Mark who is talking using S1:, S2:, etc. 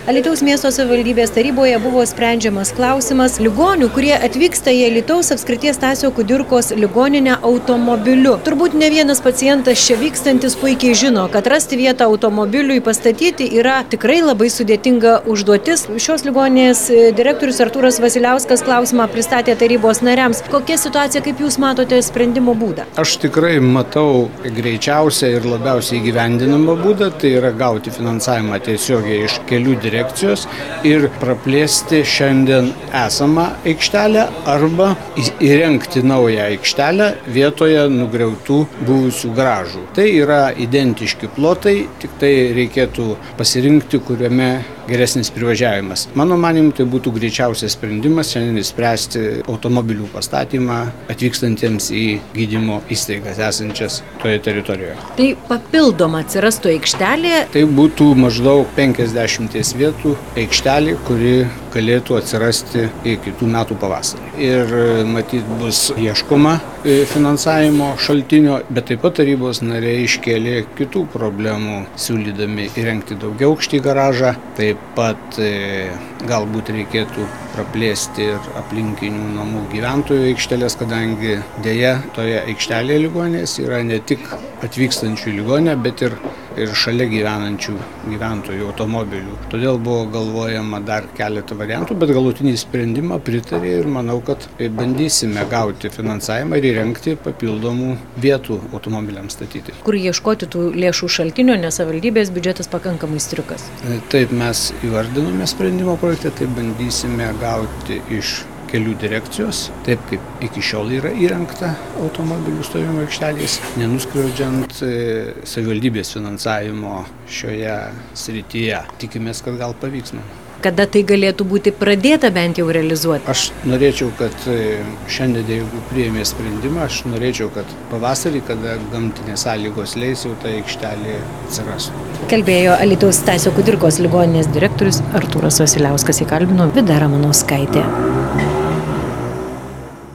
S1: Alytaus miesto savivaldybės taryboje buvo sprendžiamas klausimas ligonių, kurie atvyksta į Alytaus apskrities Stasio Kudirkos ligoninę automobiliu. Turbūt ne vienas pacientas čia vykstantis puikiai žino, kad rasti vietą automobiliui pastatyti yra tikrai labai sudėtinga užduotis. Šios ligoninės direktorius Artūras Vasiliauskas klausimą pristatė tarybos nariams. Kokia situacija, kaip jūs matote sprendimo būdą?
S2: Aš tikrai matau greičiausią ir labiausiai įgyvendinamą būdą, tai yra gauti finansavimą tiesiogiai iš kelių direkcijos ir praplėsti šiandien esamą aikštelę arba įrengti naują aikštelę vietoje nugriautų buvusių garažų. Tai yra identiški plotai, tik tai reikėtų pasirinkti, kuriame geresnis privažiavimas. Mano manimu, tai būtų greičiausias sprendimas šiandien įspręsti automobilių pastatymą atvykstantiems į gydymo įstaigas esančias toje teritorijoje.
S1: Tai papildoma atsirastų aikštelė?
S2: Tai būtų maždaug 50 vietų aikštelė, kuri galėtų atsirasti iki kitų metų pavasarį. Ir matyt bus ieškoma finansavimo šaltinio, bet taip pat tarybos nariai iškėlė kitų problemų, siūlydami įrengti daugiau aukštį garažą. Taip pat galbūt reikėtų praplėsti ir aplinkinių namų gyventojų aikštelės, kadangi dėja toje aikštelėje ligoninės yra ne tik atvykstančių ligoninę, bet ir šalia gyvenančių gyventojų automobilių. Todėl buvo galvojama dar keletą variantų, bet galutinį sprendimą pritarė ir manau, kad bandysime gauti finansavimą ir įrengti papildomų vietų automobiliams statyti.
S1: Kur ieškoti tų lėšų šaltinio, nes savivaldybės biudžetas pakankamai striukas?
S2: Taip mes įvardinome sprendimo projektą, tai bandysime gauti iš kelių direkcijos, taip kaip iki šiol yra įrengta automobilių stovėjimo aikštelės, nenuskriaudžiant savivaldybės finansavimo šioje srityje. Tikimės, kad gal pavyks.
S1: Kada tai galėtų būti pradėta bent jau realizuoti?
S2: Aš norėčiau, kad šiandien, jeigu priėmė sprendimą, aš norėčiau, kad pavasarį, kada gamtinės sąlygos leis, jau ta aikštelė atsirastų.
S1: Kalbėjo Alytaus Stasio Kudirkos ligoninės direktorius Artūras Vasiliauskas, įkalbino Vida Ramanauskaitė.